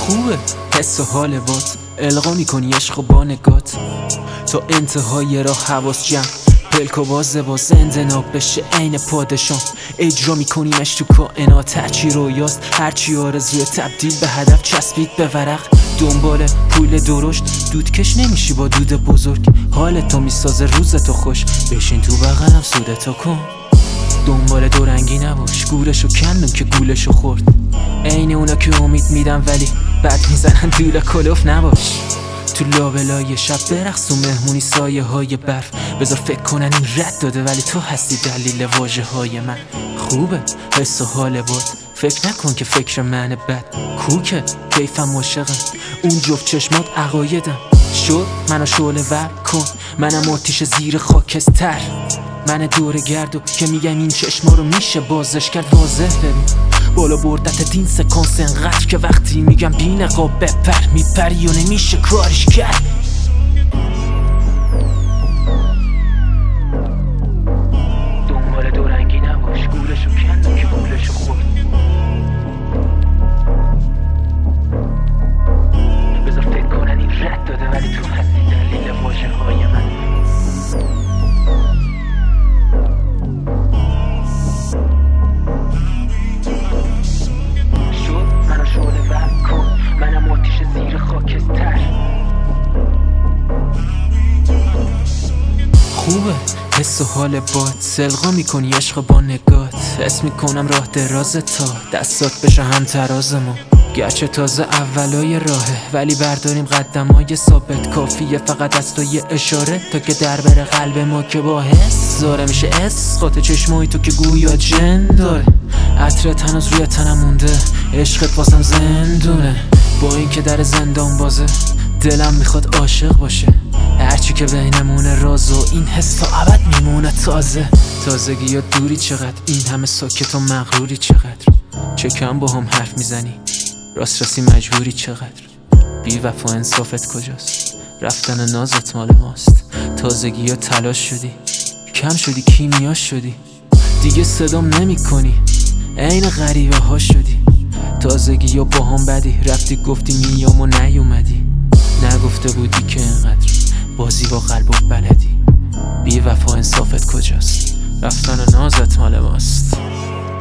خوبه حس و حال بات، القا میکنی عشق و با نگات، تا انتهای راه حواس جمع، پلک و باز با زنده ناب بشه عین پادشاه. اجرا میکنیمش تو کائنات، هرچی رویاست هرچی آرزوی، تبدیل به هدف چسبید به ورق. دنبال پول درشت دودکش نمیشی با دود بزرگ، حالتو میسازه روزتو خوش، بشین تو بغلم سودتو کن. دنبال دورنگی نباش، گورشو کندم که گولشو خورد، عین اونا که امید میدن ولی بد میزنن دوله کلوف نباش. تو لابلای شب برقص و مهمونی سایه های برف، بذار فکر کنن این رد داده ولی تو هستی دلیل واژه های من. خوبه حس و حال باد، فکر نکن که فکر من بد، کوکه کیفم عاشقم، اون جفت چشمات عقایدم. شد منو شعله ور کن، منم آتیش زیر خاکستر، من دوره گردو که میگم این چشما رو میشه بازش کرد. واضح ببین بالا بردت دین سکانس انقدر که وقتی میگم بی نقاب بپر، میپری و نمیشه کارش کرد. دنبال دورنگی نباش، گورشو کندم که گولشو خورد، بذار فکر کنن این رد داده ولی تو هستی دلیل واژه های من. خوبه حس و حال باد، سلقا میکنی عشق با نگات، حس میکنم راه درازه تا دستات بشه هم تراز ما. گرچه تازه اولای راهه ولی برداریم قدمای ثابت، کافیه فقط از تو یه اشاره تا که در بره قلب ما که با حس زاره میشه اسقاط چشمای تو که گویا جن داره. عطرت هنوز روی تنم مونده، عشقت واسم زندونه، با این که در زندان بازه دلم میخواد عاشق باشه. هرچی که بینمونه راز و این حس تا ابد میمونه تازه. تازگی یا دوری چقدر، این همه ساکت و مغروری چقدر، چه کم با هم حرف میزنی راست راستی مجبوری چقدر. بی وفا انصافت کجاست، رفتن نازت مال ماست. تازگی یا تلاش شدی، کم شدی کیمیاش شدی، دیگه صدام نمی کنی عین غریبه ها شدی. تازگی یا با هم بدی، رفتی گفتی میام و نیومدی، نگفته بودی که اینقدر بازی با قلب و بلدی. بی وفا انصافت کجاست، رفتن نازت مال ماست.